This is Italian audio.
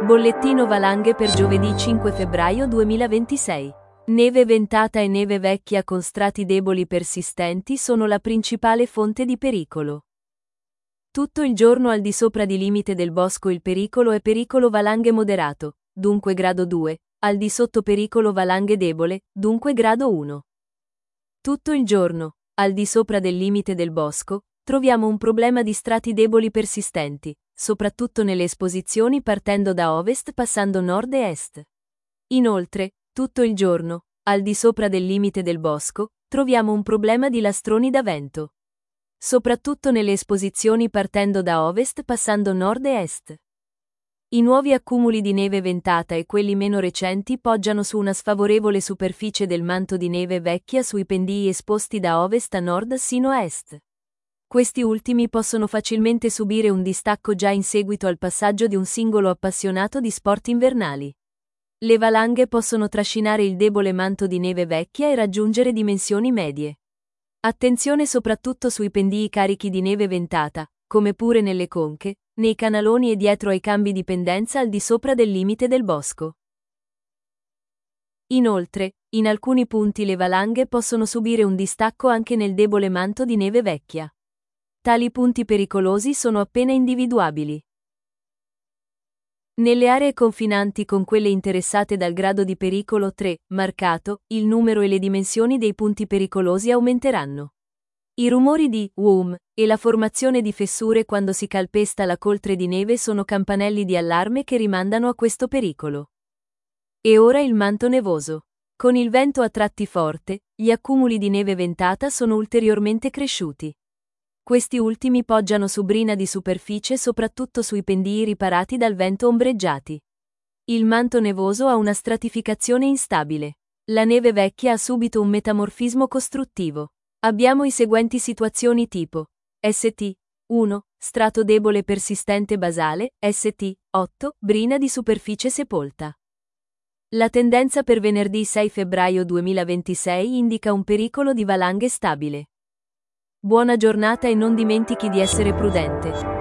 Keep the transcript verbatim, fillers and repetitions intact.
Bollettino valanghe per giovedì cinque febbraio duemilaventisei. Neve ventata e neve vecchia con strati deboli persistenti sono la principale fonte di pericolo. Tutto il giorno al di sopra di limite del bosco il pericolo è pericolo valanghe moderato, dunque grado due, al di sotto pericolo valanghe debole, dunque grado uno. Tutto il giorno, al di sopra del limite del bosco, troviamo un problema di strati deboli persistenti, soprattutto nelle esposizioni partendo da ovest passando nord e est. Inoltre, tutto il giorno, al di sopra del limite del bosco, troviamo un problema di lastroni da vento. Soprattutto nelle esposizioni partendo da ovest passando nord e est. I nuovi accumuli di neve ventata e quelli meno recenti poggiano su una sfavorevole superficie del manto di neve vecchia sui pendii esposti da ovest a nord sino a est. Questi ultimi possono facilmente subire un distacco già in seguito al passaggio di un singolo appassionato di sport invernali. Le valanghe possono trascinare il debole manto di neve vecchia e raggiungere dimensioni medie. Attenzione soprattutto sui pendii carichi di neve ventata, come pure nelle conche, nei canaloni e dietro ai cambi di pendenza al di sopra del limite del bosco. Inoltre, in alcuni punti le valanghe possono subire un distacco anche nel debole manto di neve vecchia. Tali punti pericolosi sono appena individuabili. Nelle aree confinanti con quelle interessate dal grado di pericolo tre, marcato, il numero e le dimensioni dei punti pericolosi aumenteranno. I rumori di "whoom" e la formazione di fessure quando si calpesta la coltre di neve sono campanelli di allarme che rimandano a questo pericolo. E ora il manto nevoso. Con il vento a tratti forte, gli accumuli di neve ventata sono ulteriormente cresciuti. Questi ultimi poggiano su brina di superficie soprattutto sui pendii riparati dal vento ombreggiati. Il manto nevoso ha una stratificazione instabile. La neve vecchia ha subito un metamorfismo costruttivo. Abbiamo i seguenti situazioni tipo S T uno, strato debole persistente basale, S T otto, brina di superficie sepolta. La tendenza per venerdì sei febbraio duemilaventisei indica un pericolo di valanghe stabile. Buona giornata e non dimentichi di essere prudente.